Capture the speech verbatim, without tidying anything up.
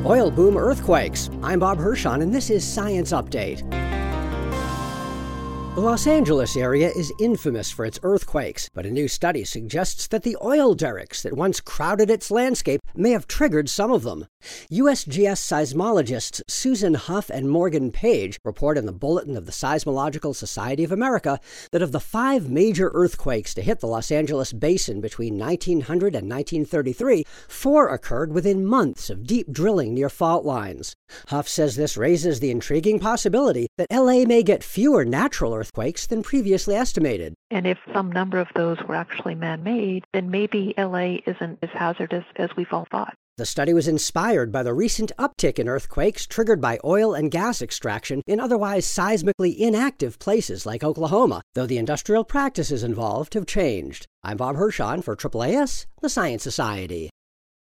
Oil boom earthquakes. I'm Bob Hirschon, and this is Science Update. The Los Angeles area is infamous for its earthquakes, but a new study suggests that the oil derricks that once crowded its landscape may have triggered some of them. U S G S seismologists Susan Huff and Morgan Page report in the Bulletin of the Seismological Society of America that of the five major earthquakes to hit the Los Angeles basin between nineteen hundred and nineteen thirty-three, four occurred within months of deep drilling near fault lines. Huff says this raises the intriguing possibility that L A may get fewer natural earthquakes than previously estimated. And if some number of those were actually man-made, then maybe L A isn't as hazardous as we've all thought. The study was inspired by the recent uptick in earthquakes triggered by oil and gas extraction in otherwise seismically inactive places like Oklahoma, though the industrial practices involved have changed. I'm Bob Hirschon for A A A S, the Science Society.